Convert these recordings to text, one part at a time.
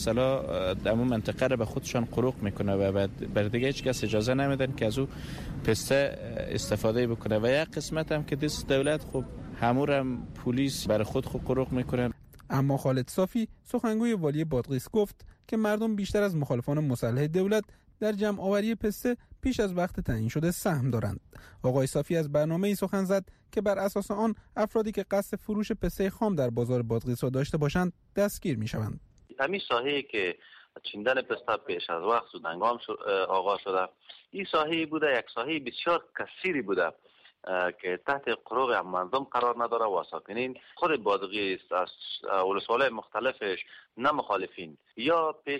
اصطلاح در اون منطقه رو به خودشان قروق میکنه و بر دیگه هیچ کس اجازه نمیدن که از او پسته استفاده بکنه. و یک قسمت هم که دست دولت خب همورم پلیس بر خود قروق میکنه. اما خالد صافی سخنگوی والی بادغیس گفت که مردم بیشتر از مخالفان مسلح دولت در جمع آوری پسته پیش از وقت تعیین شده سهم دارند. آقای صافی از برنامه‌ای سخن زد که بر اساس آن افرادی که قصد فروش پسته خام در بازار بادغیس را داشته باشند دستگیر می‌شوند. همین ساحه‌ای که چیندن پسته پیش از وقت زودهنگام آغاز شده، این ساحه بوده، یک ساحه بسیار کثیری بوده که تحت قروق منظم قرار نداره و ساکنین خود بادغیس از ولسوالی مختلفش نه مخالفین یا پیش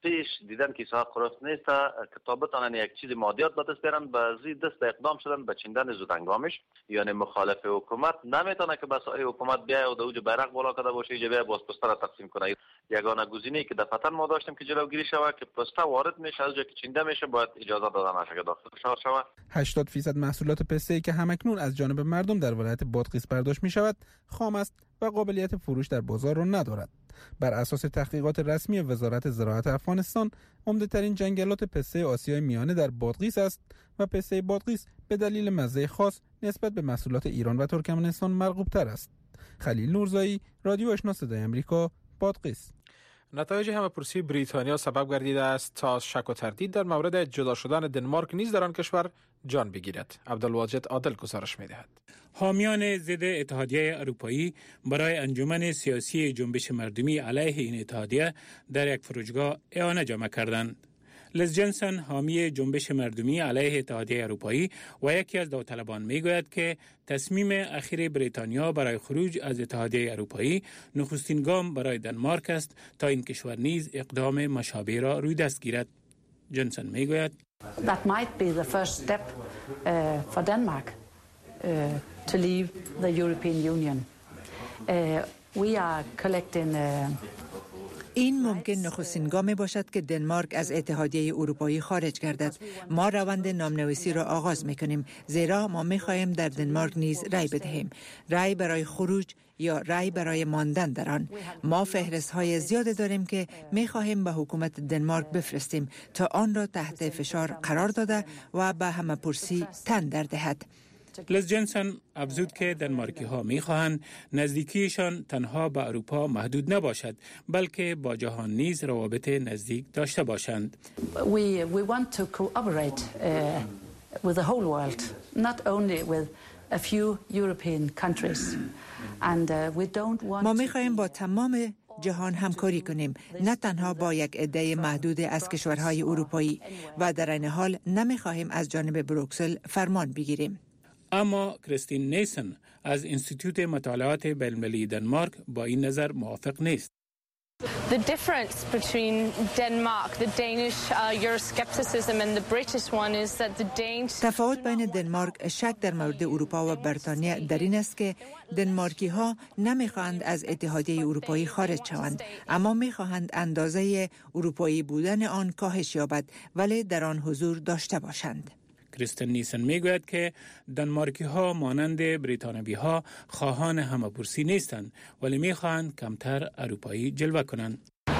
دیدن که ساحه قروق نیست که تا بتانن یک چیز مادیات به دست بیارن به دست اقدام شدن به چیندن زودهنگامش. یعنی مخالف حکومت نمیتونه که به ساحه حکومت بیای و دوج بیرق بالا کرده باشه اینجا بیای باز پسته را تقسیم کنه. یگانه گزینه‌ای که دفعتاً ما داشتیم که جلوگیری شود که پسته وارد میشه از جایی که چینده میشه باید اجازه داده نشه که داخل شهر شود. 80% محصولات پسته‌ای که همکنون از جانب مردم در ولایت بادغیس برداشت می‌شود خام است و قابلیت فروش در بازار را ندارد. بر اساس تحقیقات رسمی وزارت زراعت افغانستان، عمده‌ترین جنگلات پسته آسیای میانه در بادغیس است و پسته بادغیس به دلیل مزه خاص نسبت به محصولات ایران و ترکمنستان مرغوب‌تر است. خلیل نورزایی، رادیو آشنا صدای آمریکا، بادغیس. نتایج همه‌پرسی بریتانیا سبب گردیده است تا شک و تردید در مورد جدا شدن دنمارک نیز در آن کشور جان بگیرد. عبدالواجد عادل گزارش می‌دهد. حامیان ضد اتحادیه اروپایی برای انجمن سیاسی جنبش مردمی علیه این اتحادیه در یک فرودگاه اعانه جمع کردند. لیز جنسن، حامی جنبش مردمی علیه اتحادیه اروپایی و یکی از داوطلبان میگوید که تصمیم اخیر بریتانیا برای خروج از اتحادیه اروپایی نخستین گام برای دنمارک است تا این کشور نیز اقدام مشابه را روی دست گیرد. جنسن میگوید That might be the first step for Denmark to leave the European Union. We are collecting این ممکن نخستین گام باشد که دنمارک از اتحادیه اروپایی خارج گردد. ما روند نامنویسی را آغاز می‌کنیم زیرا ما می‌خواهیم در دنمارک نیز رأی بدهیم. رأی برای خروج یا رأی برای ماندن در آن. ما فهرست‌های زیاد داریم که می‌خواهیم به حکومت دنمارک بفرستیم تا آن را تحت فشار قرار داده و به همه‌پرسی تن در دهد. لیز جنسن افزود که دنمارکی ها می خواهند نزدیکیشان تنها به اروپا محدود نباشد بلکه با جهان نیز روابط نزدیک داشته باشند. We want to cooperate with the whole world, not only with a few European countries. And we don't want ما می خواهیم با تمام جهان همکاری کنیم، نه تنها با یک عده محدود از کشورهای اروپایی و در این حال نمی خواهیم از جانب بروکسل فرمان بگیریم. اما کریستین نیسن از انستیتوت مطالعات بین‌المللی دنمارک با این نظر موافق نیست. The difference between Denmark, the Danish Euroscepticism and the British one is that the Danes تفاوت بین دنمارک شک در مورد اروپا و بریتانیا در این است که دنمارکی ها نمیخواهند از اتحادیه اروپایی خارج شوند، اما میخواهند اندازه اروپایی بودن آن کاهش یابد ولی در آن حضور داشته باشند. کریستین نیسن میگوید که دنمارکی ها مانند بریتانوی ها خواهان همه‌پرسی نیستند ولی میخواهند کمتر اروپایی جلوه کنند.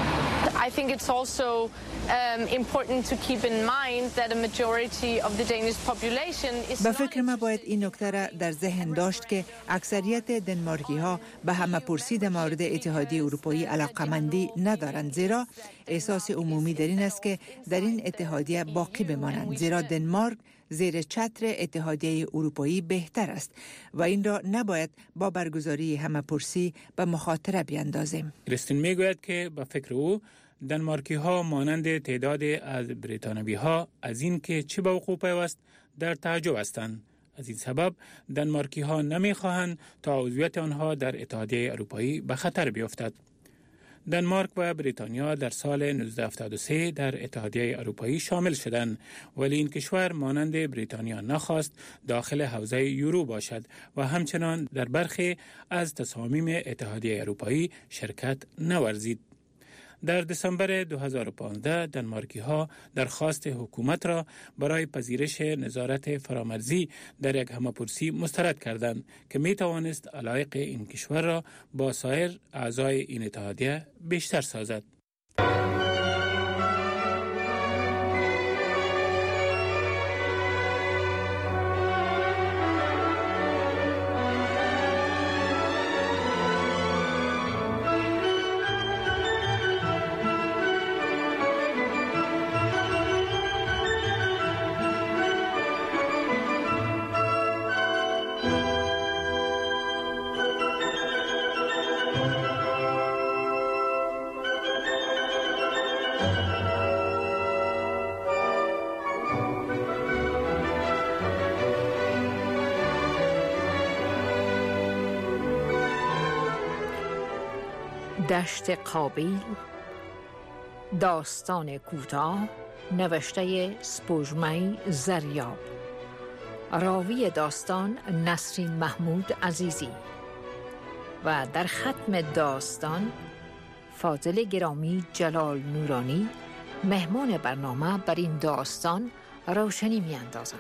I think it's also important to keep in mind that a majority of the Danish population is به فکر ما باید این نکته را در ذهن داشت که اکثریت دنمارکی ها به همه‌پرسی در مورد اتحادیه اروپایی علاقه‌مندی ندارند، زیرا احساس عمومی در این است که در این اتحادیه باقی بمانند، زیرا دنمارک زیر چتر اتحادیه اروپایی بهتر است و این را نباید با برگزاری همه‌پرسی به مخاطره بیاندازیم. کریستین میگوید که به فکر او دنمارکی ها مانند تعداد از بریتانوی ها از این که چه به وقوع پیوست در تعجب هستند. از این سبب دنمارکی ها نمیخواهند تا عضویت آنها در اتحادیه اروپایی به خطر بیفتد. دنمارک و بریتانیا در سال 1973 در اتحادیه اروپایی شامل شدند ولی این کشور مانند بریتانیا نخواست داخل حوزه یورو باشد و همچنان در برخی از تصامیم اتحادیه اروپایی شرکت نورزید. در دسامبر 2015 دنمارکی ها درخواست حکومت را برای پذیرش نظارت فرامرزی در یک همه‌پرسی مسترد کردند که می توانست علایق این کشور را با سایر اعضای این اتحادیه بیشتر سازد. دشت قابیل، داستان کوتاه نوشته سپوږمۍ زریاب، راوی داستان نسرین محمود عزیزی و در ختم داستان فاضل گرامی جلال نورانی مهمان برنامه بر این داستان روشنی می اندازند.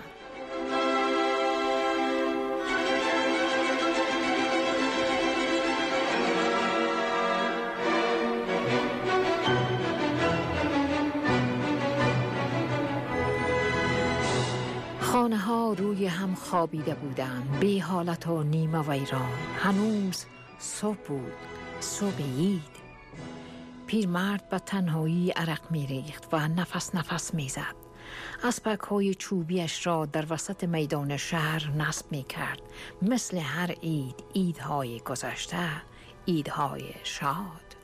خانه ها روی هم خوابیده بودند، بی حالت و نیمه ویران. هنوز صبح بود، صبح عید. پیرمرد به تنهایی عرق می ریخت و نفس نفس می زد. اسبک های چوبیش را در وسط میدان شهر نصب می کرد. مثل هر عید، عیدهای گذشته، عیدهای شاد.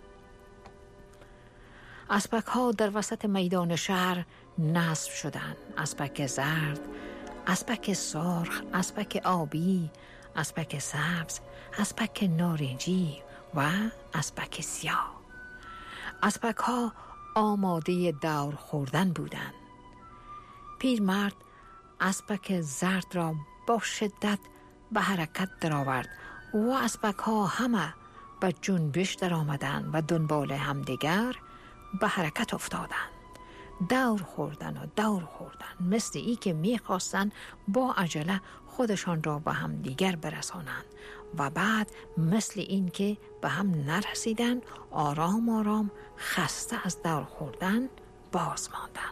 اسبک ها در وسط میدان شهر نصب شدند. اسبک زرد، اسبک سرخ، اسبک آبی، اسبک سبز، اسبک نارنجی و اسبک سیاه. اسبک ها آماده دور خوردن بودند. پیرمرد اسبک زرد را با شدت به حرکت درآورد و اسبک ها همه به جنبش در آمدند و دنبال همدیگر به حرکت افتادند. دور خوردن و دور خوردن، مثل ای که میخواستند با عجله خودشان را به هم دیگر برسانند و بعد مثل این که به هم نرسیدن آرام آرام خسته از دور خوردن باز ماندند.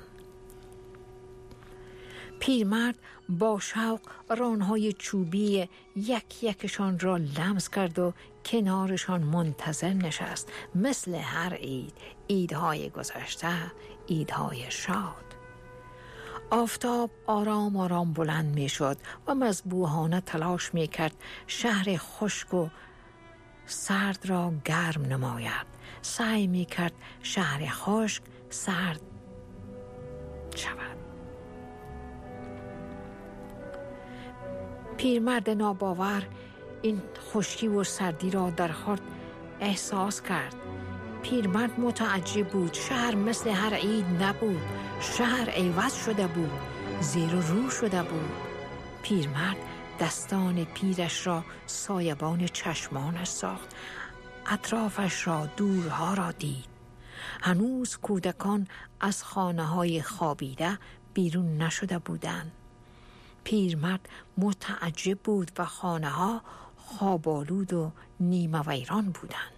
پیرمرد با شوق رانهای چوبی یک یکشان را لمس کرد و کنارشان منتظر نشست. مثل هر عید، عیدهای گذشته، عیدهای شاد. آفتاب آرام آرام بلند می شد و مذبوحانه تلاش می کرد شهر خشک و سرد را گرم نماید. سعی می کرد شهر خشک سرد شود. پیرمرد ناباور این خشکی و سردی را در خود احساس کرد. پیرمرد متعجب بود. شهر مثل هر عید نبود. شهر عوض شده بود، زیر و رو شده بود. پیرمرد دستان پیرش را سایبان چشمانش ساخت. اطرافش را، دورها را دید. هنوز کودکان از خانه‌های خوابیده بیرون نشده بودند. پیرمرد متعجب بود و خانه‌ها خوابالود و نیمه ویران بودند.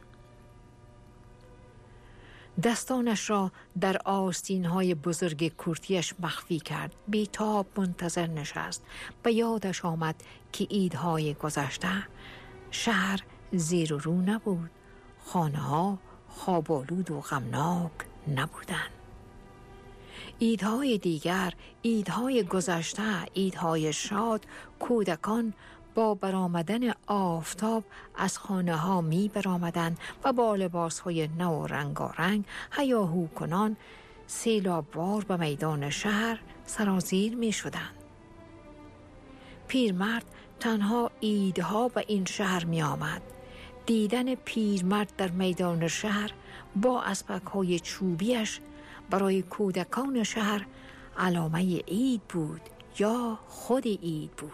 دستانش را در آستین‌های بزرگ کرتیش مخفی کرد. بی‌تاب منتظر نشست. به یادش آمد که عیدهای گذشته شهر زیر و رو نبود. خانه‌ها خوابالود و غمناک نبودند. عیدهای دیگر، عیدهای گذشته، عیدهای شاد، کودکان با برآمدن آفتاب از خانه ها می برآمدند و با لباس های نو و رنگارنگ هیاهو کنان سیلابوار به میدان شهر سرازیر می شدند. پیرمرد تنها عیدها به این شهر می آمد. دیدن پیرمرد در میدان شهر با اسبک های چوبیش برای کودکان شهر علامه عید بود یا خود عید بود.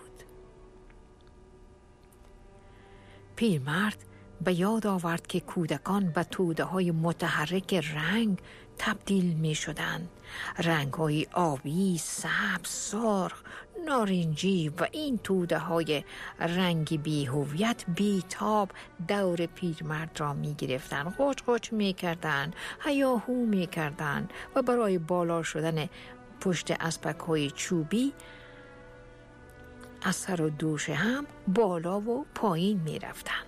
پیرمرد به یاد آورد که کودکان به توده های متحرک رنگ تبدیل می شدند. رنگ های آبی، سبز، سرخ، نارنجی و این توده های رنگی بی هویت بی‌تاب دور پیرمرد را می گرفتند. قوچ قوچ می کردند، هیاهو می کردند و برای بالا شدن پشت اسبک های چوبی از سر و دوش هم بالا و پایین می رفتند.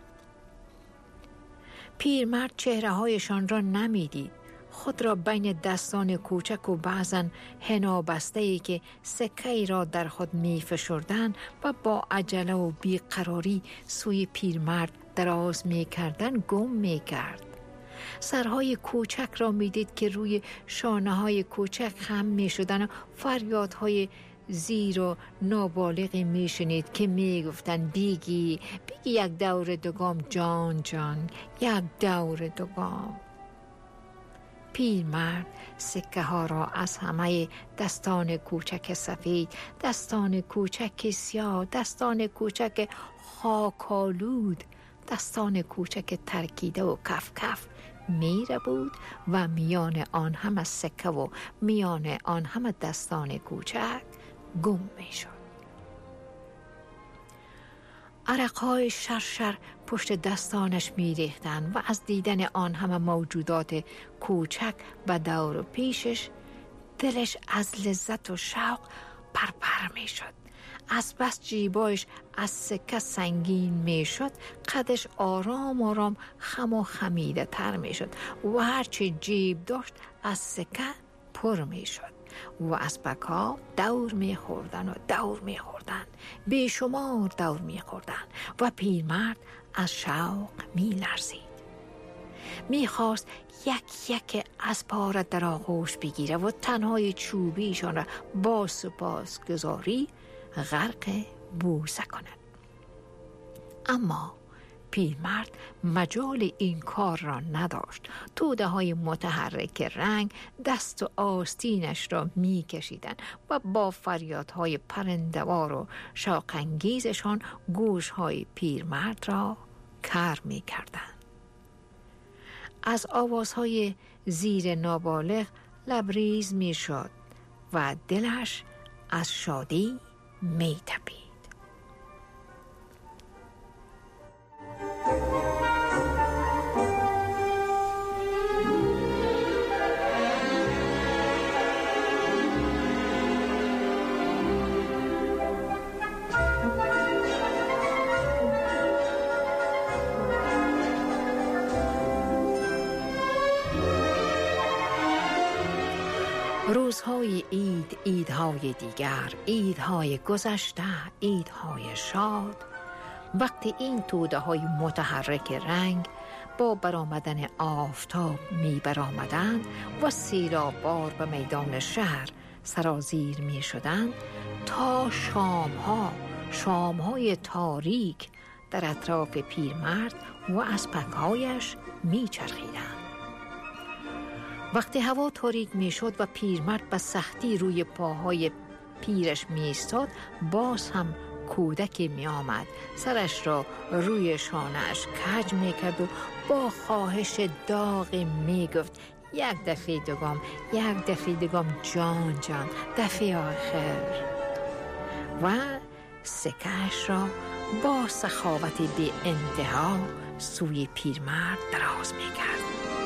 پیرمرد چهره هایشان را نمی دید. خود را بین دستان کوچک و بعضن حنا بسته‌ای که سکه‌ای را در خود می فشردند و با عجله و بیقراری سوی پیرمرد دراز می کردن گم می کرد. سرهای کوچک را می دید که روی شانه های کوچک خم می شدن و فریادهای زیر و نابالغی میشنید که میگفتن بیگی یک دور دوگام جان جان، یک دور دوگام. پیرمرد سکه ها را از همه دستان کوچک سفید، دستان کوچک سیاه، دستان کوچک خاکالود، دستان کوچک ترکیده و کف کف میره بود و میان آن همه سکه و میان آن همه دستان کوچک گم میشد. عرقهای شرشر پشت دستانش میریختند و از دیدن آن همه موجودات کوچک و دور و پیشش دلش از لذت و شوق پرپر میشد. از بس جیبایش از سکه سنگین میشد، قدش آرام آرام خم و خمیده تر میشد و هرچی جیب داشت از سکه پر میشد و اسبک ها دور میخوردن و دور میخوردن، بیشمار دور میخوردن و پیرمرد از شوق میلرزید. میخواست یک یک اسبها را در آغوش بگیره و تنهای چوبیشان را با سپاسگزاری غرق بوسه کند. اما پیرمرد مجال این کار را نداشت. توده های متحرک رنگ دست و آستینش را می کشیدن و با فریادهای پرندوار و شوق‌انگیزشان گوش های پیرمرد را کر می کردن. از آوازهای زیر نابالغ لبریز می شد و دلش از شادی می تپید. روزهای عید، عیدهای دیگر، عیدهای گذشته، عیدهای شاد، وقتی این توده های متحرک رنگ با برآمدن آفتاب می برآمدند و سیلاب‌بار به میدان شهر سرازیر می شدند تا شامهای تاریک در اطراف پیرمرد و اسبک‌هایش می چرخیدند. وقتی هوا تاریک می شد و پیرمرد به سختی روی پاهای پیرش می ایستاد، باز هم کودکی می آمد، سرش را روی شانه‌اش کج می کرد و با خواهش داغی می گفت یک دفعه دوگام جان جان، دفعه آخر، و سکه‌اش را با سخاوت بی انتها سوی پیرمرد دراز می کرد.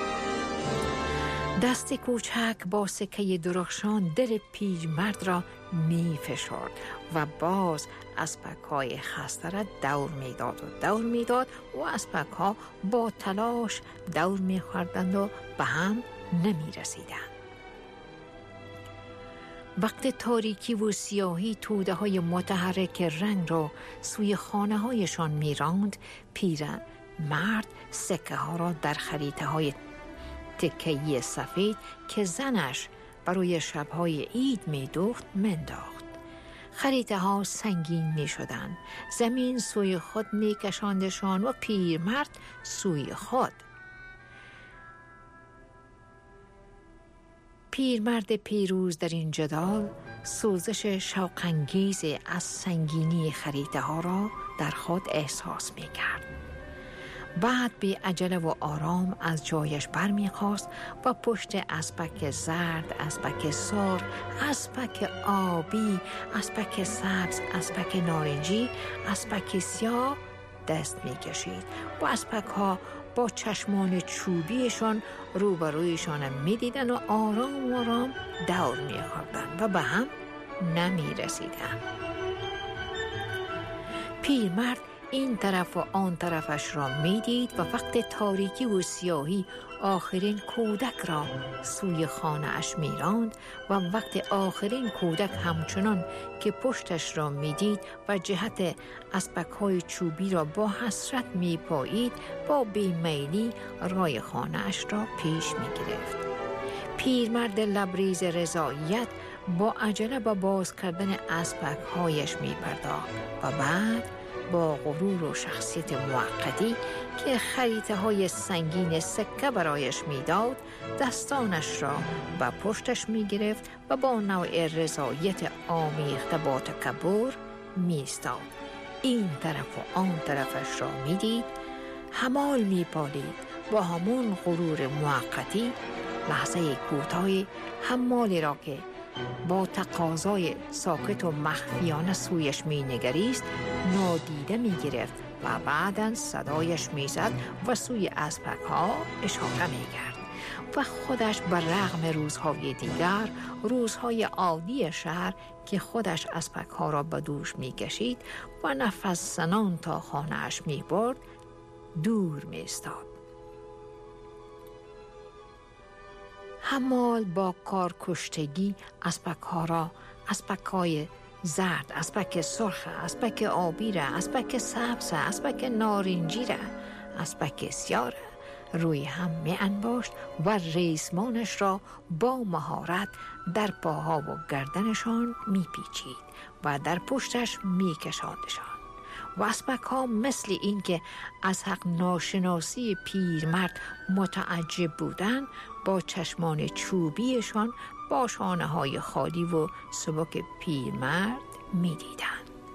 دست کوچک با سکه درخشان دل پیرمرد را می فشرد و باز اسبک‌های خسته را دور می داد و اسبک‌ها با تلاش دور می خوردند و به هم نمی رسیدند. وقت تاریکی و سیاهی توده های متحرک رنگ را سوی خانه هایشان می راند، پیرمرد سکه ها را در خریطه های تکه‌ای سفید که زنش برای شب‌های عید می‌دوخت منداخت. خریطه ها سنگین می‌شدند، زمین سوی خود می‌کشاندشان و پیرمرد سوی خود. پیرمرد پیروز در این جدال سوزش شوق‌انگیز از سنگینی خریطه ها را در خود احساس می‌کرد. بعد بی عجله و آرام از جایش برمیخواست و پشت اسبک زرد، اسبک سرخ، اسبک آبی، اسبک سبز، اسبک نارنجی، اسبک سیاه دست میکشید و اسبک ها با چشمان چوبیشان روبرویشان میدیدن و آرام آرام دور میخوردن و به هم نمیرسیدن. پیرمرد این طرف و آن طرفش را میدید و وقت تاریکی و سیاهی آخرین کودک را سوی خانه اش میراند و وقت آخرین کودک همچنان که پشتش را میدید و جهت اسبک های چوبی را با حسرت میپایید، با بیمیلی راه خانه اش را پیش میگرفت. پیرمرد لبریز رضایت با عجله با باز کردن اسبک هایش می پرداخت و بعد با غرور و شخصیت موقتی که خریطه های سنگین سکه برایش میداد دستانش را به پشتش می گرفت و با نوع رضایت آمیخته با تکبر می ایستاد. این طرف و آن طرفش را می دید، همال می پالید با همون غرور موقتی. لحظه کوتاهی حمالی را که با تقاضای ساکت و مخفیانه سویش می نگریست نادیده می گرفت و بعداً صدایش می زد و سوی اسبک ها اشاره می کرد و خودش بر رغم روزهای دیگر، روزهای عادی شهر که خودش اسبک ها را به دوش می کشید و نفس زنان تا خانه اش می برد، دور می استاد. حمال با کارکشتگی اسبک ها را، اسبک های زرد، اسبک سرخ، اسبک آبی را، اسبک سبز، اسبک نارنجی را، اسبک سیاه روی هم می انباشت و ریسمانش را با مهارت در پاها و گردنشان می پیچید و در پشتش می کشاندشان. و اسبک ها مثل این که از حق ناشناسی پیرمرد متعجب بودند، با چشمان چوبیشان با شانه های خالی و سبک پیرمرد می دیدند.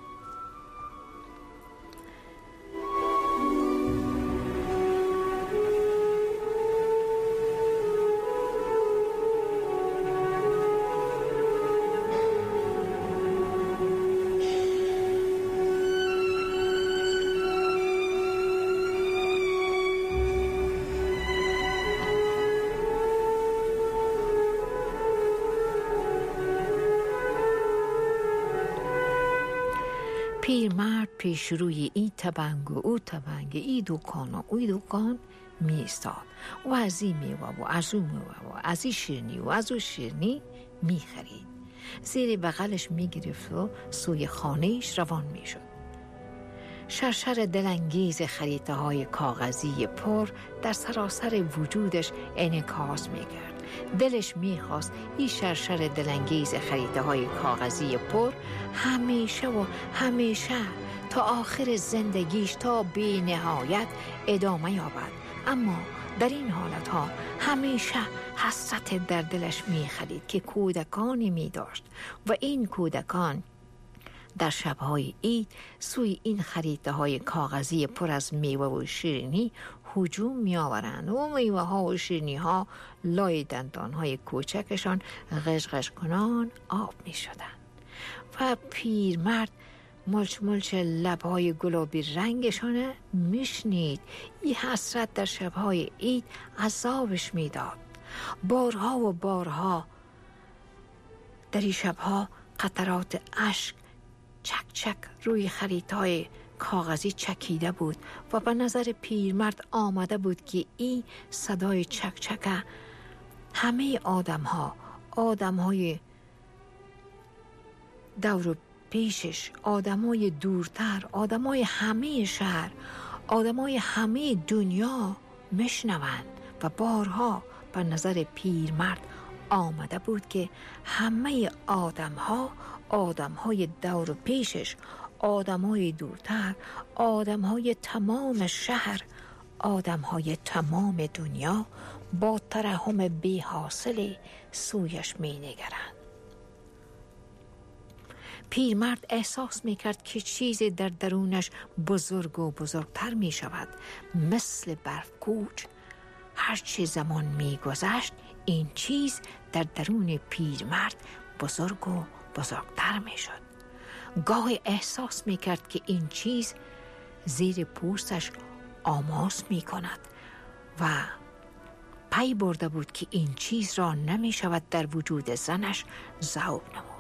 پیرمرد پیش روی این تبنگ و او تبنگ، این دکان و او دکان می ایستاد و از این میوه و از اون میوه و از این شیرنی و از اون شیرنی می خرید. زیر بغلش می گرفت و سوی خانهش روان می شد. شرشر دلانگیز خریطه های کاغذی پر در سراسر وجودش انعکاس می کرد. دلش میخواست این شرشر دلانگیز خریطه های کاغذی پر همیشه و همیشه تا آخر زندگیش تا بی نهایت ادامه یابد، اما در این حالت ها همیشه حسرت در دلش میخلید که کودکانی میداشت و این کودکان در شبهای عید سوی این خریطه های کاغذی پر از میوه و شیرینی هجوم می آورند و میوه ها و شیرینی ها لای دندان های کوچکشان غشغش کنان آب می شدند و پیرمرد ملچ لبهای گلابی رنگشان می شنید. این حسرت در شبهای عید عذابش می داد. بارها و بارها در این شبها قطرات اشک چک چک روی خریطه‌های کاغذی چکیده بود و به نظر پیرمرد آمده بود که این صدای چک چک همه آدم‌های دور و پیشش، آدم‌های دورتر، آدم‌های همه شهر، آدم‌های همه دنیا میشنوند و بارها به نظر پیرمرد آمده بود که همه آدم‌های دور و پیشش، آدم‌های دورتر، آدم‌های تمام شهر، آدم‌های تمام دنیا با ترحم بی حاصل سویش می نگرند. پیرمرد احساس می کرد که چیزی در درونش بزرگ و بزرگتر می شود، مثل برف کوچ. هرچی زمان می گذشت این چیز در درون پیرمرد بزرگ و بزرگتر می شد. گاهی احساس می کرد که این چیز زیر پوستش آماس می کند و پی برده بود که این چیز را نمی شود در وجود زنش ذوب نمود.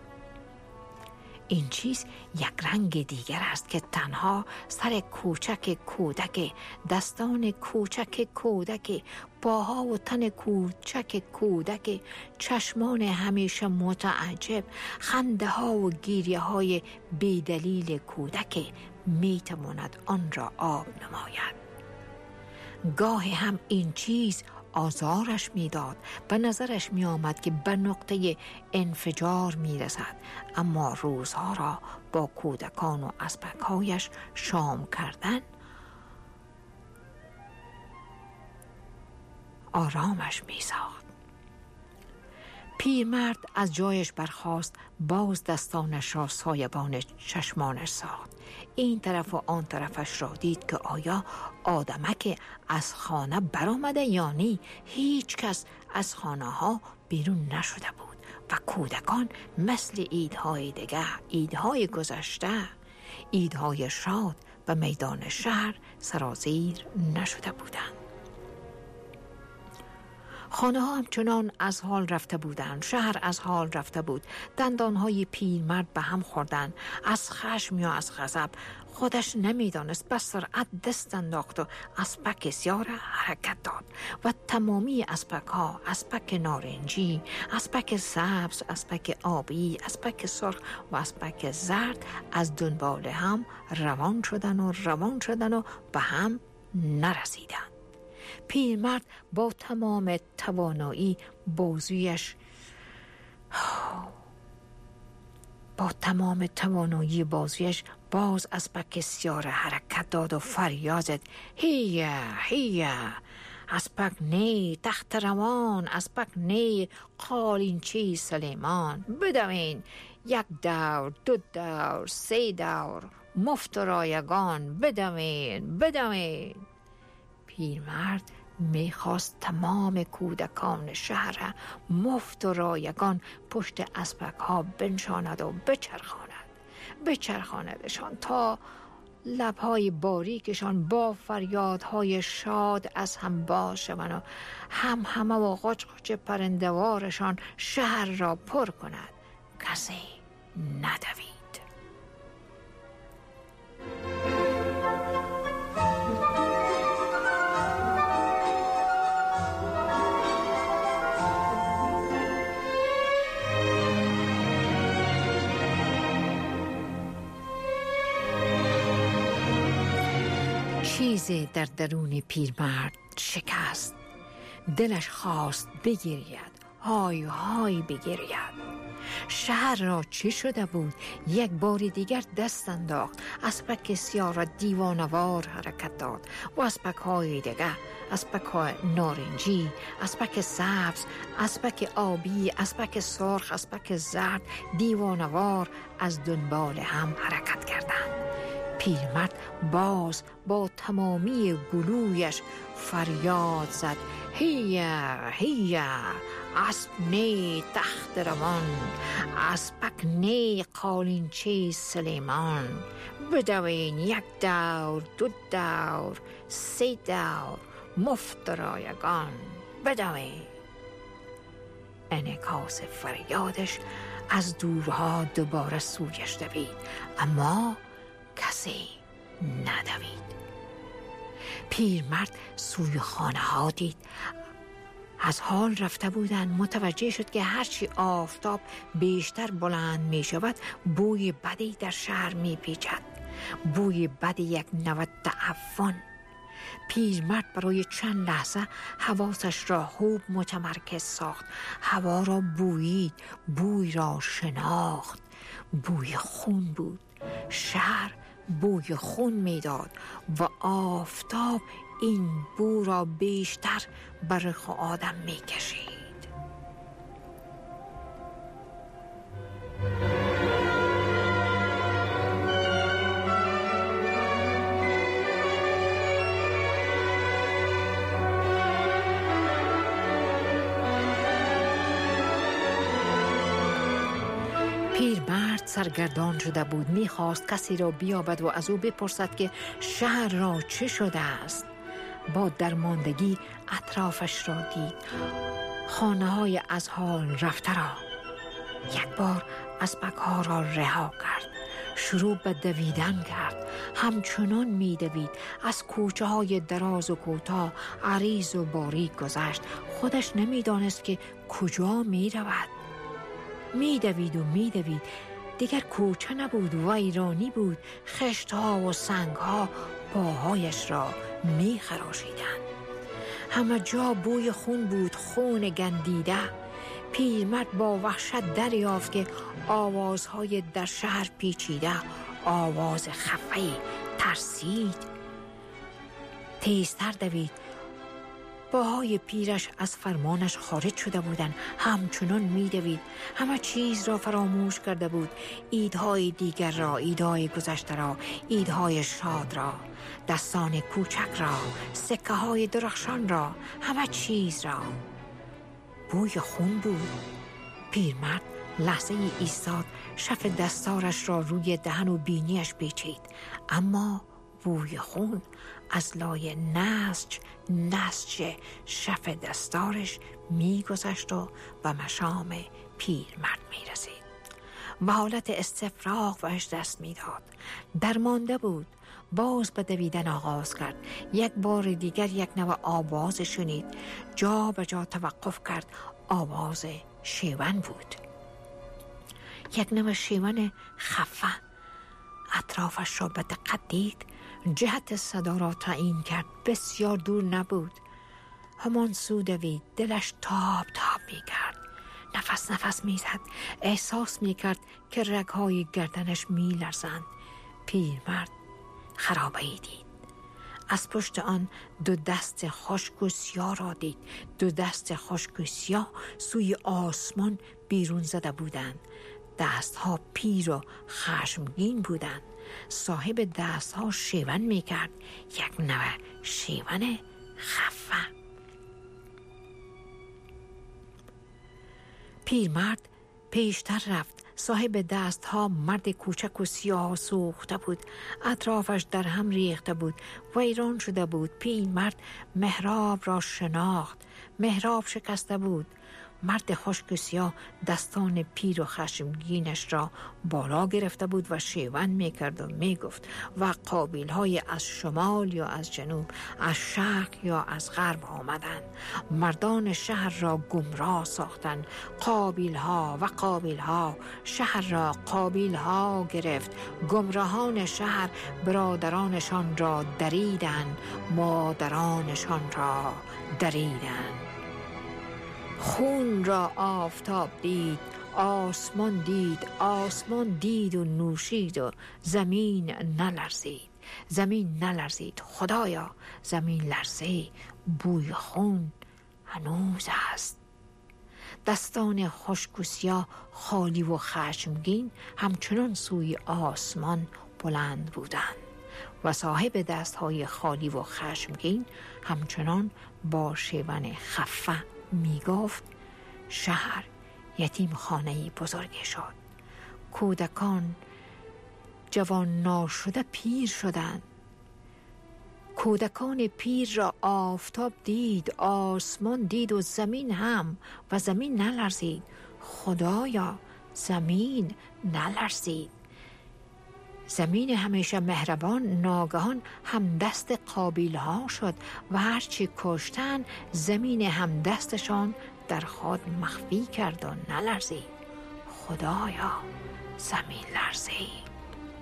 این چیز یک رنگ دیگر است که تنها سر کوچک کودک، دستان کوچک کودک، پاها و تن کوچک کودک، چشمان همیشه متعجب، خنده ها و گریه های بیدلیل کودک می تواند آن را آب نماید. گاهی هم این چیز آزارش میداد. به نظرش می آمد که به نقطه انفجار می رسد، اما روزها را با کودکان و اسبک‌هایش شام کردن آرامش می ساخت. پیرمرد از جایش برخاست، باز دستانش را سایبان چشمانش ساخت. این طرف و آن طرفش را دید که آیا آدمک از خانه برآمده یا نه. هیچ کس از خانه ها بیرون نشده بود و کودکان مثل عیدهای دیگر، عیدهای گذشته، عیدهای شاد به میدان شهر سرازیر نشده بودند. خانه ها همچنان از حال رفته بودند. شهر از حال رفته بود. دندانهای پیرمرد به هم خوردند. از خشم یا از غضب خودش نمیدانست. به سرعت دست انداخت و اسبک سیاه را حرکت داد و تمامی اسبک ها، اسبک نارنجی، اسبک سبز، اسبک آبی، اسبک سرخ و اسبک زرد از دنبال هم روان شدن و به هم نرسیدند. پیرمرد با تمام توانایی بازویش باز اسبک سیاه حرکت داد و فریاد زد: هیا اسبک نی تخت روان، اسبک نی قالینچی سلیمان، بدوین 1 دور، 2 دور، 3 دور، مفت و رایگان، بدوین. پیرمرد میخواست تمام کودکان شهر مفت و رایگان پشت اسبک ها بنشاند و بچرخاندشان تا لبهای باریکشان با فریادهای شاد از هم باز شوند و همه و قچ پرندوارشان شهر را پر کند. کسی ندوید. چیزی در درون پیرمرد شکست. دلش خواست بگرید، های بگرید. شهر را چی شده بود؟ یک بار دیگر دست انداخت، اسبک سیاه را دیوانوار حرکت داد و اسبک های دیگر، اسبک های نارنجی، اسبک سبز، اسبک آبی، اسبک سرخ، اسبک زرد دیوانوار از دنبال هم حرکت کردند. پیرمرد باز با تمامی گلویش فریاد زد: هیا اسب نی تخت روان، اسبک نی قالینچه سلیمان، بدوین 1 دور، 2 دور، 3 دور، مفت رایگان، بدوین. انعکاس فریادش از دورها دوباره سویش دوید، اما کسی ندوید. پیرمرد سوی خانه ها دید. از حال رفته بودند. متوجه شد که هرچی آفتاب بیشتر بلند می شود بوی بدی در شهر می پیچد، بوی بد یک نوع تعفن. پیرمرد برای چند لحظه حواسش را خوب متمرکز ساخت. هوا را بویید، بوی را شناخت. بوی خون بود. شهر بوی خون میداد و آفتاب این بو را بیشتر بر رخ آدم میکشید. پیرمرد سرگردان شده بود. میخواست کسی را بیابد و از او بپرسد که شهر را چه شده است. با درماندگی اطرافش را دید. خانه های از حال رفته را. یک بار اسبک ها را رها کرد. شروع به دویدن کرد. همچنان میدوید. از کوچه های دراز و کوتاه، عریض و باریک گذشت. خودش نمیدانست که کجا میرود. میدوید. دیگر کوچه نبود، ویرانی بود. خشت ها و سنگ ها پاهایش را میخراشیدند. همه جا بوی خون بود، خون گندیده. پیرمرد با وحشت دریافت که آوازهای در شهر پیچیده، آواز خفه، ترسید. تیزتر دوید. پاهای پیرش از فرمانش خارج شده بودند. همچنان می‌دوید. همه چیز را فراموش کرده بود. عیدهای دیگر را، عیدهای گذشته را، عیدهای شاد را، دستان کوچک را، سکه های درخشان را، همه چیز را. بوی خون بود. پیرمرد لحظه ایستاد، شف دستارش را روی دهن و بینیش پیچید، اما بوی خون از لای نسج شف دستارش میگذشت و مشام پیرمرد میرسید. به حالت استفراغ وش دست میداد. درمانده بود. باز به دویدن آغاز کرد. یک بار دیگر یک نوع آواز شنید. جا به جا توقف کرد. آواز شیون بود. یک نوع شیون خفه. اطرافش را به دقت دید. جهت صدا را تعیین کرد. بسیار دور نبود. همان سو دوید. دلش تاب می کرد. نفس می زد. احساس می کرد که رگهای گردنش می لرزند. پیرمرد خرابه‌ای دید. از پشت آن دو دست خشک و سیاه را دید. دو دست خشک و سیاه سوی آسمان بیرون زده بودند. دستها پیر و خشمگین بودند. صاحب دستها شیون می کرد. یک نوع شیون خفه. پیرمرد پیشتر رفت. صاحب دستها مرد کوچک و سیاه سوخته بود. اطرافش در هم ریخته بود. ویران شده بود. پیرمرد محراب را شناخت. محراب شکسته بود. مرد خشک و سیاه دستان پیر و خشمگینش را بالا گرفته بود و شیون میکرد و میگفت و قابیل های از شمال یا از جنوب، از شرق یا از غرب آمدند. مردان شهر را گمراه ساختند. قابیل ها شهر را قابیل ها گرفت. گمراهان شهر برادرانشان را دریدند، مادرانشان را دریدند. خون را آفتاب دید، آسمان دید و نوشید و زمین نلرزید. خدایا، زمین لرزه. بوی خون هنوز است. دستان خشک و سیاه خالی و خشمگین همچنان سوی آسمان بلند بودند و صاحب دستهای خالی و خشمگین همچنان با شیون خفه می گفت شهر یتیم خانه‌ای بزرگی شد. کودکان جوان ناشده پیر شدند. کودکان پیر را آفتاب دید، آسمان دید و زمین هم، و زمین نلرزید. خدایا، زمین نلرزید. زمین همیشه مهربان ناگهان همدست قابیل ها شد و هرچی کشتن زمین همدستشان در خود مخفی کرد و نلرزید. خدایا، زمین لرزید.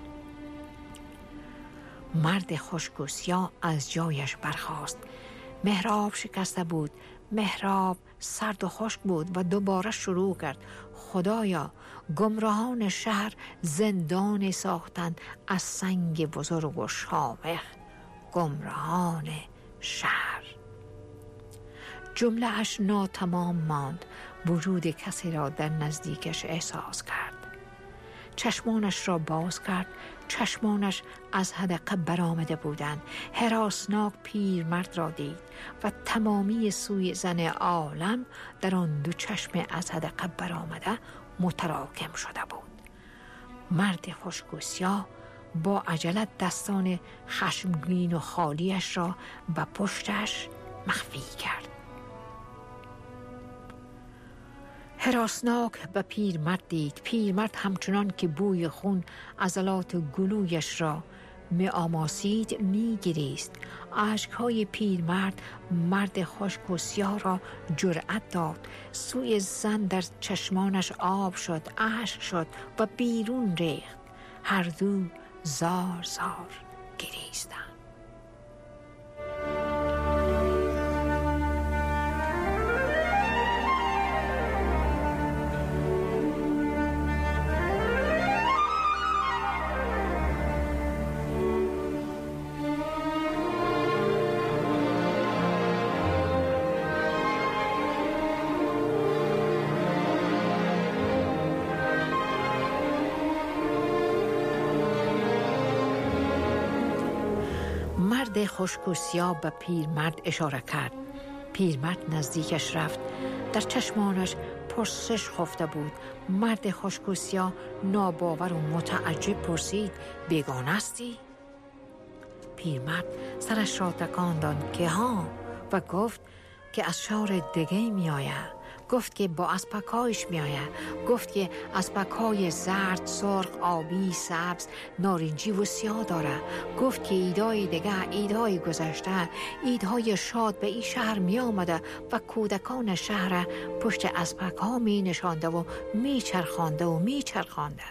مرد خشک و سیاه از جایش برخاست. محراب شکسته بود. محراب سرد و خشک بود و دوباره شروع کرد. خدایا، گمراهان شهر زندان ساختند از سنگ بزرگ و شامخ. گمراهان شهر. جمله اش ناتمام ماند. وجود کسی را در نزدیکش احساس کرد. چشمانش را باز کرد. چشمانش از حدقه برآمده بودند. هراسناک پیرمرد را دید و تمامی سوی زن عالم در آن دو چشم از حدقه برآمده متراکم شده بود. مرد خشک و سیاه با عجلت دستان خشمگین و خالیش را به پشتش مخفی کرد. هراسناک به پیرمرد دید. پیرمرد همچنان که بوی خون عضلات گلویش را می آماسید می گریست. اشک‌های پیرمرد مرد خشک و سیاه را جرأت داد. سوی زن در چشمانش آب شد، اشک شد و بیرون ریخت. هر دو زار زار گریستند. مرد خشکوسیا به پیرمرد اشاره کرد. پیرمرد نزدیکش رفت. در چشمانش پرسش خفته بود. مرد خشکوسیا ناباور و متعجب پرسید: بیگانه استی؟ پیرمرد سرش را تکان داد که ها، و گفت که از شهر دیگه می آید. گفت که با اسبکایش می آید. گفت که اسبکای زرد، سرخ، آبی، سبز، نارنجی و سیاه داره. گفت که ایدهای دیگه، ایدهای گذشته، ایدهای شاد به این شهر می آمده و کودکان شهر پشت اسبکها می نشانده و می چرخانده و می چرخانده.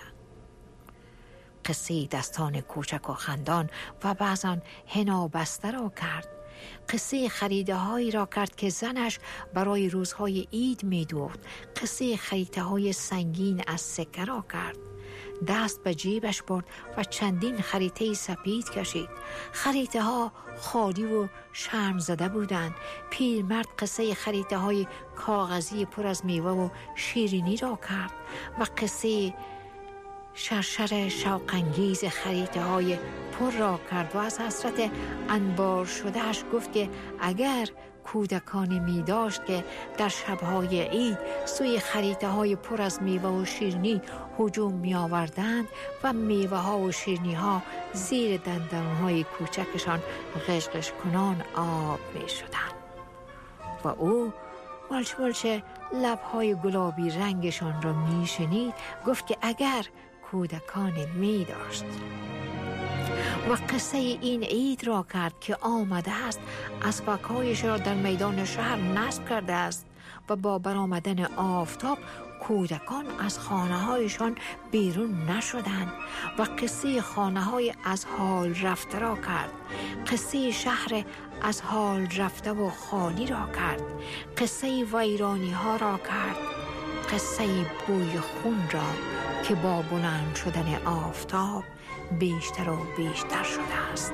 قصه دستان کوچک و خندان و بعضا حنا بسته را کرد. قصه خریده هایی را کرد که زنش برای روزهای عید می دوخت. قصه خریده های سنگین از سکه را کرد. دست به جیبش برد و چندین خریطه سپید کشید. خریطه ها خالی و شرم زده بودند. پیرمرد قصه خریطه های کاغذی پر از میوه و شیرینی را کرد و قصه شرشر شوق‌انگیز خریطه های پر را کرد و از حسرت انبار شدهش گفت که اگر کودکانی می داشت که در شبهای عید سوی خریطه های پر از میوه و شیرینی هجوم می آوردند و میوه ها و شیرینی ها زیر دندان های کوچکشان غشغش کنان آب می شدند. و او ملچ لبهای گلابی رنگشان را می شنید. گفت که اگر کودکان می داشت. و قصه این عید را کرد که آمده است اسبک‌هایش را در میدان شهر نصب کرده است و با برآمدن آفتاب کودکان از خانه‌هایشان بیرون نشدند. و قصه خانه‌های از حال رفته را کرد. قصه شهر از حال رفته و خالی را کرد. قصه ویرانی‌ها را کرد. قصه بوی خون را که با بلند شدن آفتاب بیشتر و بیشتر شده است.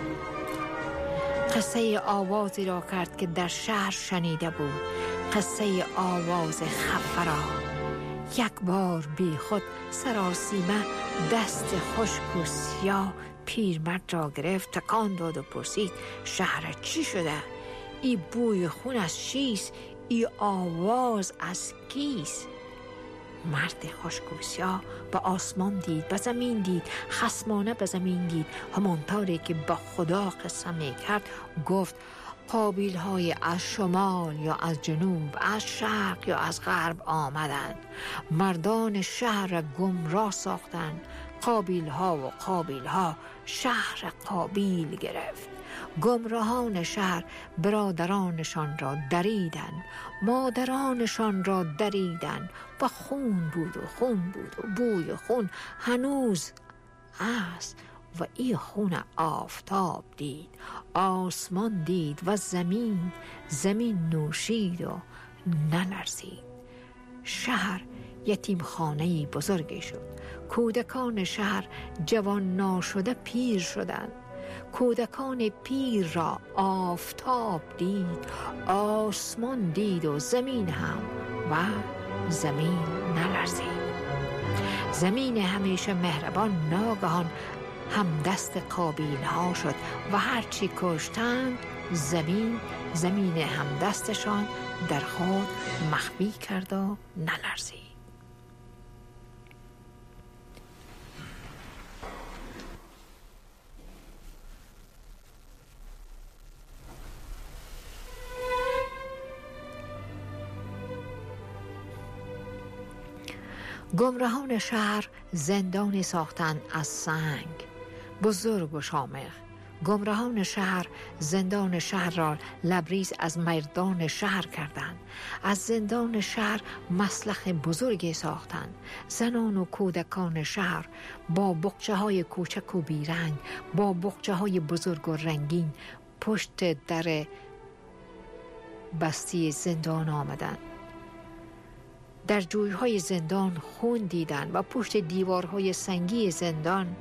قصه آوازی را کرد که در شهر شنیده بود. قصه آواز خفه را. یک بار بی خود سراسیمه دست خشک و سیاه پیرمرد را گرفت، تکان داد و پرسید: شهر چی شده؟ ای بوی خون از چیست؟ ای آواز از کیست؟ مرد خشکوسیا به آسمان دید، به زمین دید، خصمانه به زمین دید. همانطوری که با خدا قسم می کرد گفت: قابیل های از شمال یا از جنوب، از شرق یا از غرب آمدند. مردان شهر گمراه ساختند. قابیل ها و قابیل ها شهر قابیل گرفت. گمراهان شهر برادرانشان را دریدند، مادرانشان را دریدند و خون بود و خون بود و بوی خون هنوز است. و این خون آفتاب دید، آسمان دید و زمین نوشید و نلرزید. شهر یتیم خانه‌ای بزرگی شد. کودکان شهر جوان ناشده پیر شدند. کودکان پیر را آفتاب دید، آسمان دید و زمین هم، و زمین نلرزید. زمین همیشه مهربان ناگهان هم دست قابیل ها شد و هرچی کشتند زمین هم دستشان در خود مخفی کرد و نلرزید. گمراهان شهر زندانی ساختند از سنگ بزرگ و شامخ. گمراهان شهر زندان شهر را لبریز از مردان شهر کردند. از زندان شهر مسلخ بزرگی ساختند. زنان و کودکان شهر با بقچه های کوچک و بیرنگ، با بقچه های بزرگ و رنگین پشت در بستی زندان آمدند. در جویهای زندان خون دیدند و پشت دیوارهای سنگی زندان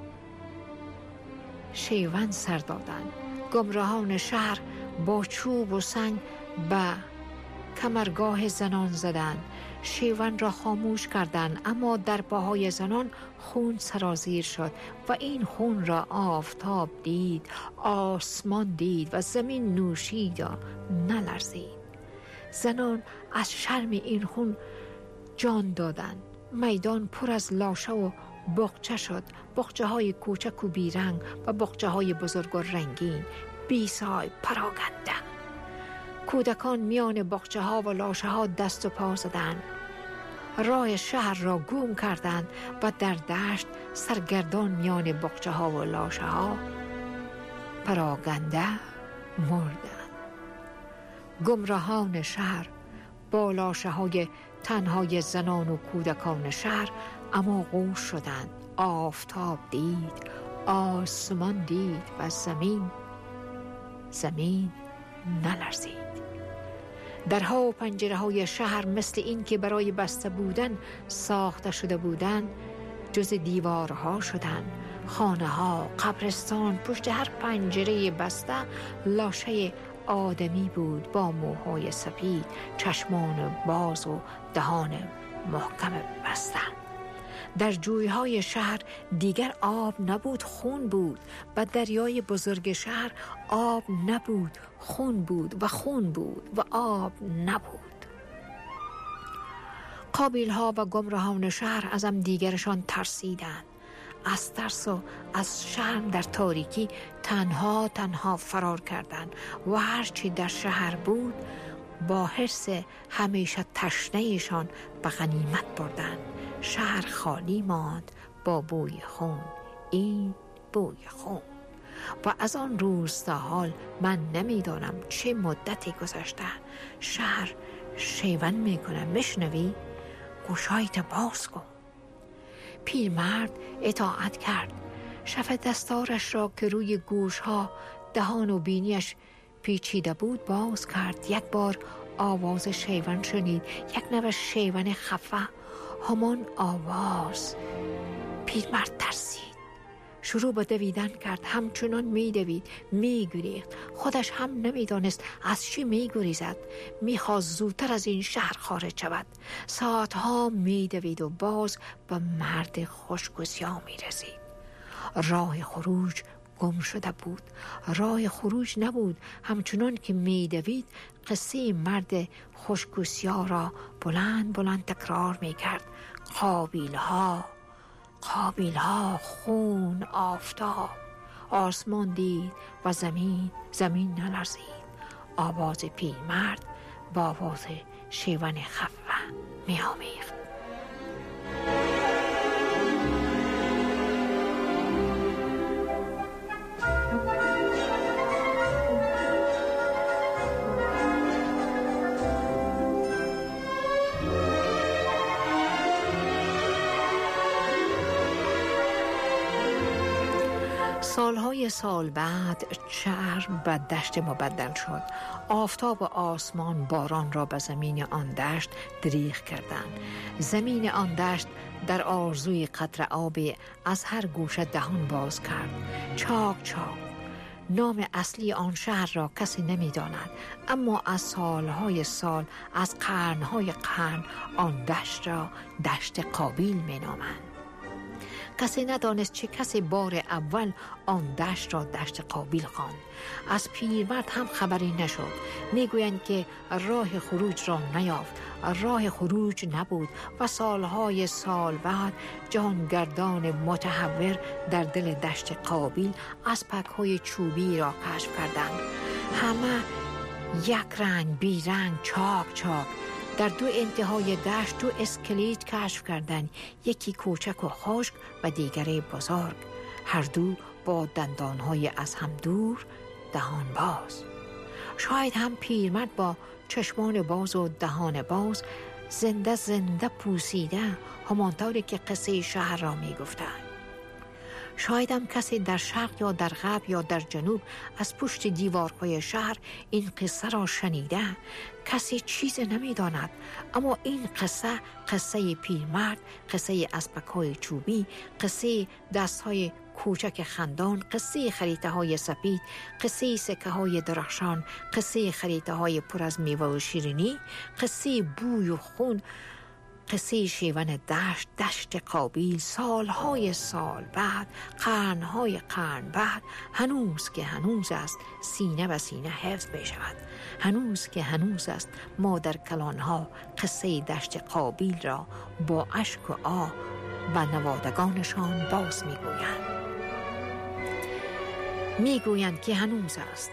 شیون سر دادند. گمراهان شهر با چوب و سنگ به کمرگاه زنان زدند، شیون را خاموش کردند، اما در پاهای زنان خون سرازیر شد و این خون را آفتاب دید، آسمان دید و زمین نوشید و نلرزید. زنان از شرم این خون جان دادند. میدان پر از لاشه و بقچه شد، بقچه های کوچک و بیرنگ و بقچه های بزرگ و رنگین، بیسای پراگنده. کودکان میان بقچه ها و لاشه ها دست و پا زدند، راه شهر را گم کردند و در دشت سرگردان میان بقچه ها و لاشه ها پراگنده مردند. گمراهان شهر با لاشه های تنهای زنان و کودکان شهر اما غوش شدند. آفتاب دید، آسمان دید و زمین نلرزید. درها و پنجره های شهر مثل این که برای بسته بودن ساخته شده بودند جز دیوارها شدند. خانه ها، قبرستان، پشت هر پنجره بسته لاشه آدمی بود با موهای سپید، چشمان باز و دهان محکم بسته. در جویهای شهر دیگر آب نبود، خون بود. و دریای بزرگ شهر آب نبود، خون بود و خون بود و آب نبود. قابیل‌ها و گمراهان شهر از هم دیگرشان ترسیدند. از ترس و از شرم در تاریکی تنها فرار کردند و هرچی در شهر بود با حرص همیشه تشنه‌شان به غنیمت بردند. شهر خالی ماند با بوی خون، این بوی خون. و از آن روز تا حال من نمیدانم چه مدتی گذشته. شهر شیون میکنه، میشنوی؟ گوشایت باز کن. پیرمرد اطاعت کرد. شف دستارش را که روی گوشها، دهان و بینیش پیچیده بود باز کرد. یک بار آواز شیون شنید، یک نوع شیون خفه، همان آواز. پیرمرد ترسید، شروع به دویدن کرد. همچنان میدوید، میگریخت. خودش هم نمیدانست از چی میگریزد. میخواست زودتر از این شهر خارج شود. ساعتها میدوید و باز به مرد خوشگوسیا میرسید. راه خروج گم شده بود. راه خروج نبود. همچنان که میدوید قصه مرد خوشگوسیا را بلند تکرار میکرد. قابیل‌ها، خون، آفتاب، آسمان دید و زمین نلرزید. آواز پیرمرد با آواز شیون خفه می آمیخت. سالهای سال بعد شهر به دشت مبدل شد. آفتاب و آسمان باران را به زمین آن دشت دریغ کردند. زمین آن دشت در آرزوی قطره آبی از هر گوشه دهان باز کرد. چاک. نام اصلی آن شهر را کسی نمی داند، اما از سالهای سال، از قرنهای قرن آن دشت را دشت قابیل می نامند. کسی ندانست چه کسی بار اول آن دشت را دشت قابیل خواند. از پیرمرد هم خبری نشد. میگویند که راه خروج را نیافت. راه خروج نبود و سالهای سال بعد جهانگردان متحور در دل دشت قابیل اسپک‌های چوبی را کشف کردند. همه یک رنگ، بی رنگ، چاک. در دو انتهای دشت دو اسکلیت کشف کردند، یکی کوچک و خشک و دیگری بزرگ، هر دو با دندانهای از هم دور، دهان باز. شاید هم پیرمرد با چشمان باز و دهان باز زنده پوسیده، همانطوری که قصه شهر را می گفتند. شاید هم کسی در شرق یا در غرب یا در جنوب از پشت دیوارهای شهر این قصه را شنیده. کسی چیز نمی داند، اما این قصه پیرمرد، قصه اسبک‌های چوبی، قصه دست‌های کوچک خندان، قصه خریطه های سپید، قصه سکه های درخشان، قصه خریطه های پر از میوه و شیرینی، قصه بوی و خون، قصه شیون دشت قابیل، سالهای سال بعد، قرنهای قرن بعد، هنوز که هنوز است سینه به سینه حفظ می شود. هنوز که هنوز است مادر کلانها قصه دشت قابیل را با اشک و آه و نوادگانشان باز می گویند. می گویند که هنوز است.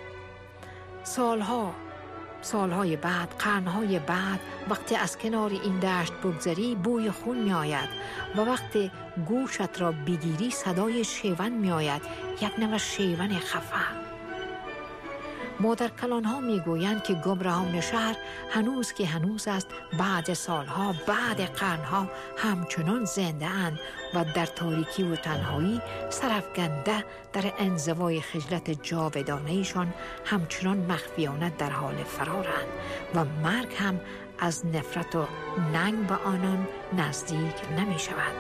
سالهای بعد، قرنهای بعد، وقتی از کنار این دشت بگذری بوی خون می آید و وقتی گوشت را بگیری صدای شیون می آید، یک نوع شیون خفه. مادر کلان ها می گویند که گمراهان شهر هنوز که هنوز است، بعد سالها، بعد قرنها همچنان زنده اند و در تاریکی و تنهایی سرافکنده در انزوای خجلت جاودانه‌شان همچنان مخفیانه در حال فرارند و مرگ هم از نفرت و ننگ به آنان نزدیک نمی شود.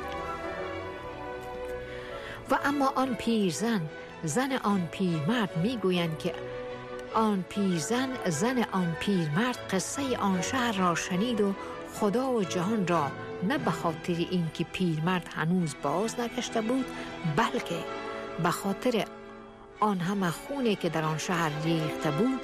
و اما آن پیرزن، زن آن پیرمرد می گویند که آن پیرزن، زن آن پیرمرد قصه آن شهر را شنید و خدا و جهان را نه به خاطر این که پیرمرد هنوز باز نگشته بود، بلکه به خاطر آن همه خونی که در آن شهر ریخته بود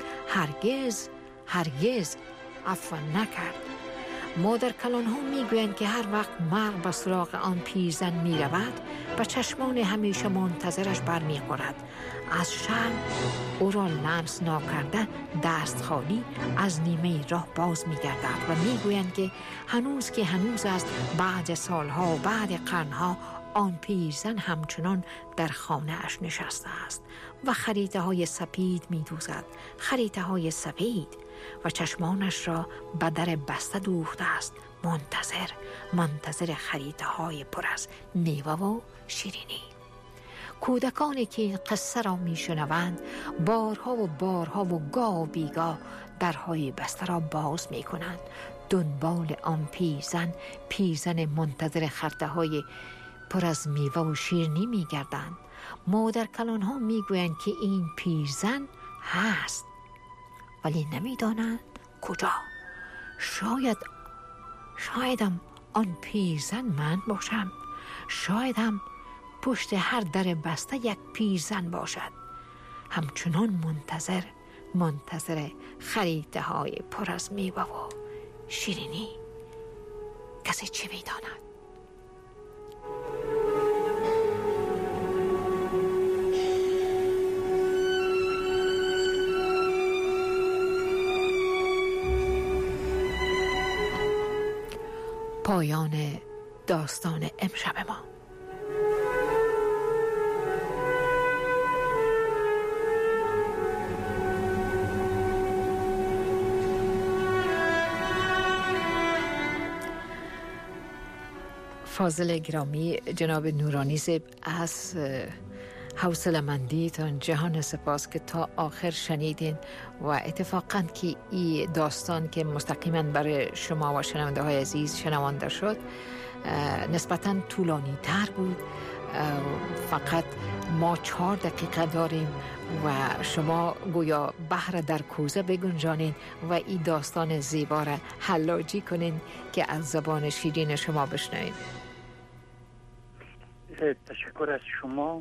هرگز عفو نکرد. مادر کلان ها می گویند که هر وقت مرگ به سراغ آن پیرزن می رود و چشمان همیشه منتظرش برمی خورد. از شرم او را لمس ناکرده دست خالی از نیمه راه باز می گردد و می گویند که هنوز که هنوز است، بعد سالها و بعد قرنها آن پیرزن همچنان در خانه اش نشسته است و خریطه های سپید می دوزد، خریطه های سپید، و چشمانش را به در بسته دوخته است، منتظر خریطه های پر از میوه و شیرینی. کودکانی که این قصه را می شنوند بارها و گاه و بیگاه درهای بسته را باز می کنند، دنبال آن پیرزن منتظر خریطه های پر از میوه و شیرینی می گردند. مادر کلان ها می گویند که این پیرزن هست، ولی نمی دانند کجا. شایدم آن پیرزن من باشم، شایدم پشت هر در بسته یک پیرزن باشد، همچنان منتظر خریطه های پر از میوه و شیرینی. کسی چه می داند؟ پایان داستان امشب ما. فاضل گرامی، جناب نورانی زیب، از حوصله‌مندیتان جهان سپاس که تا آخر شنیدین و اتفاقاً که این داستان که مستقیما برای شما و شنونده های عزیز شنوانده شد نسبتاً طولانی تر بود. فقط ما 4 دقیقه داریم و شما گویا بحر در کوزه بگنجانین و این داستان زیبا را حلاجی کنین که از زبان شیرین شما بشنویم. تشکر از شما.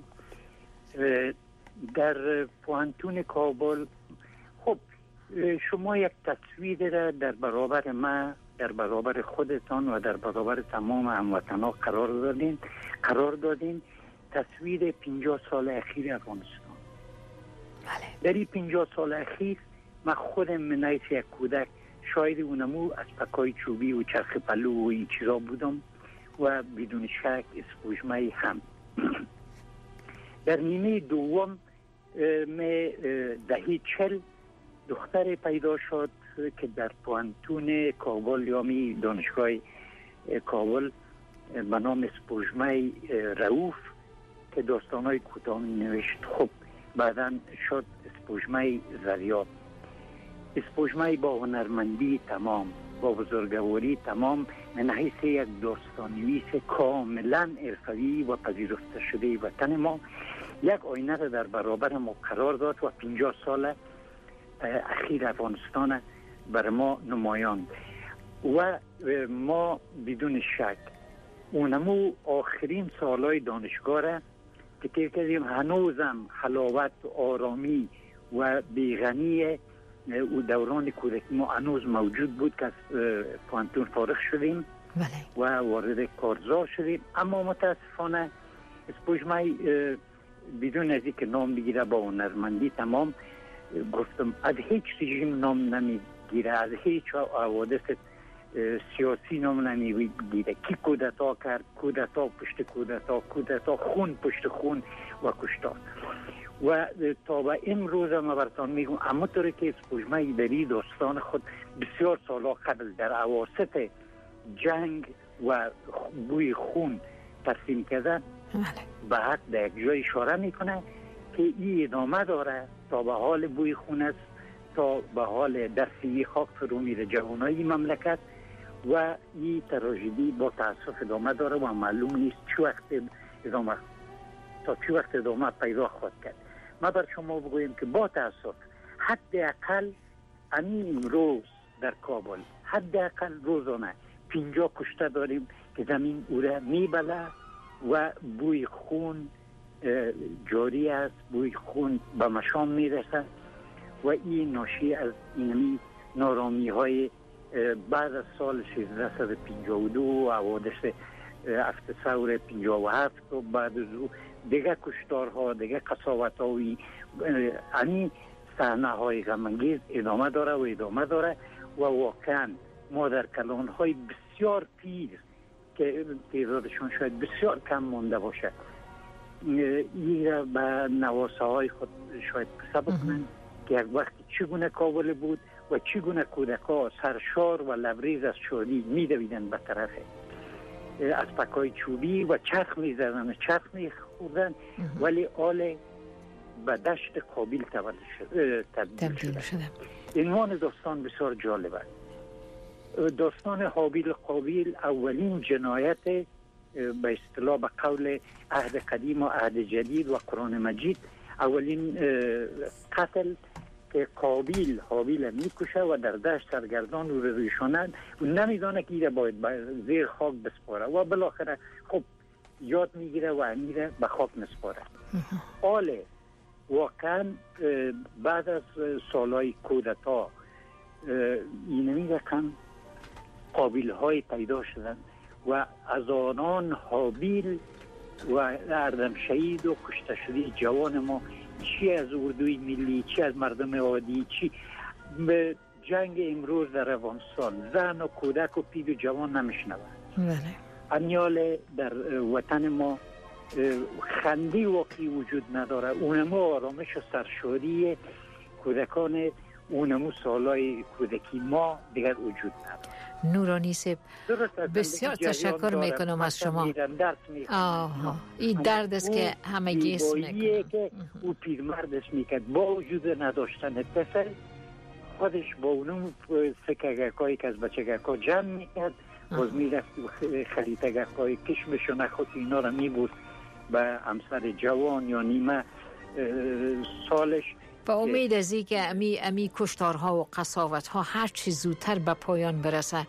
در پوهنتون کابل خب شما یک تصویر را در برابر ما، در برابر خودتان و در برابر تمام هموطنان قرار دادین تصویر 50 سال اخیر افغانستان. بله. در این 50 سال اخیر من خودم من حیث یک کودک شاید اونمو از پکای چوبی و چرخ پلو و این چیزا بودم و بدون شک اسپوژمه هم. در نیمه دوم دهه 40 دختر پیدا شد که در پوهنتون کابل یا دانشگاه کابل به نام اسپوژمه رؤوف که داستانهای کوتاه نوشت. خب بعدا شد اسپوژمه زریاب. اسپوژمه با هنرمندی تمام، با بزرگواری تمام من حیث یک داستان‌نویس کاملا حرفه‌ای و پذیرفته شده وطن ما یک آینه را در برابر ما قرار داد و 50 سال اخیر افغانستان بر ما نمایاند و ما بدون شک اونمو آخرین سالهای دانشگاه را که طی کردیم هنوزم حلاوت و آرامی و بیغنی او دوران کودکی ما هنوز موجود بود که از پانتون فارغ شدیم و وارد کارزار شدیم. اما متاسفانه اسپوجمای بدون از اینکه نام بگیره با هنرمندی تمام گفتم از هیچ رژیم نام نمیگیره، از هیچ حوادث سیاسی نام نمیگیره. کی کودتا کرد، کودتا پشت کودتا، کودتا خون پشت خون و کشتار. و تا به امروز ما براتون میگم همونطوری که اسپوجمای دری داستان خود بسیار سالا قبل در اواسط جنگ و بوی خون ترسیم کرده به حق در یک جای اشاره میکنه که این ادامه داره تا به حال بوی خون است، تا به حال دستی خاک فرو میره جوانای مملکت و این تراژدی با تاسف ادامه داره و معلوم نیست چه وقت ادامه پیدا خواهد کرد. ما بر شما بگویم که با تاسف حداقل امروز در کابل حداقل روزانه 50 کشته داریم که زمین او را میبله و بوی خون جاری است، بوی خون به مشام میرسد و این ناشی از اینمی نارامی های بعد از سال 1352 و حوادث هفت ثور 57 و بعد از او دیگه کشتارها، دیگه قساوت‌های این صحنه های غم‌انگیز ادامه داره و واقعا ما در کلان‌های بسیار پیر که تعدادشون شاید بسیار کم مانده باشه این را به نواسه های خود شاید قصه بکنن که یک وقتی چگونه کابل بود و چگونه کودکا سرشار و لبریز از شادی میدویدن به طرف اسپک‌های چوبی و چرخ میزدن، چرخ میخوردن ولی آل به دشت قابل تبدیل شده. عنوان داستان بسیار جالب است. داستان حابیل قابیل اولین جنایت به اصطلاح به قول عهد قدیم و عهد جدید و قرآن مجید اولین قتل که قابیل حابیل میکشه و در دشت سرگردان رو رویشانند و نمیدانه که ایره باید زیر خاک بسپاره و بالاخره خب یاد میگیره و امیره به خاک مسپاره. آله واقعا بعد از سالهای کودتا اینمی رقم قابیل های پیدا شدن و از آنان حابیل و اردم شهید و کشته شده جوان ما چی از اردوی ملی، چی از مردم عادی، چی به جنگ امروز در افغانستان زن و کودک و پیر و جوان نمیشنوند. امیال در وطن ما خندی واقعی وجود نداره، اونمو آرامش و سرشاری کودکان اونمو سالای کودکی ما دیگر وجود نداره. نورانی سیب بسیار تشکر میکنم از شما. این درد است که همگی اسم میکنم که او پیرمردش میکرد با وجود نداشتن پسر خودش با اونم سکگکایی که از بچگکا جمع میکرد باز میرفت خریتگکای کشمشو نخود اینا را میبود به همسر جوان یا نیمه سالش با امید از این که امی کشتارها و قساوتها هر چی زودتر به پایان برسه،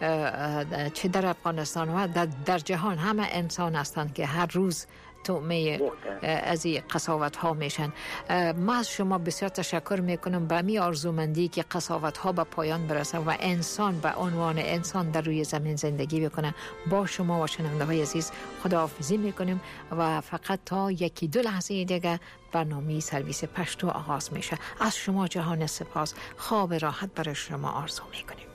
چه در افغانستان و در جهان همه انسان هستند که هر روز تومه از این قساوت ها میشن. ما از شما بسیار تشکر میکنم به می آرزومندی که قساوت ها به پایان برسه و انسان به عنوان انسان در روی زمین زندگی بکنه. با شما و شنونده های عزیز خداحافظی میکنیم و فقط تا یکی دو لحظه دیگه برنامه سرویس پشتو آغاز میشه. از شما جهان سپاس، خواب راحت برای شما آرزو میکنیم.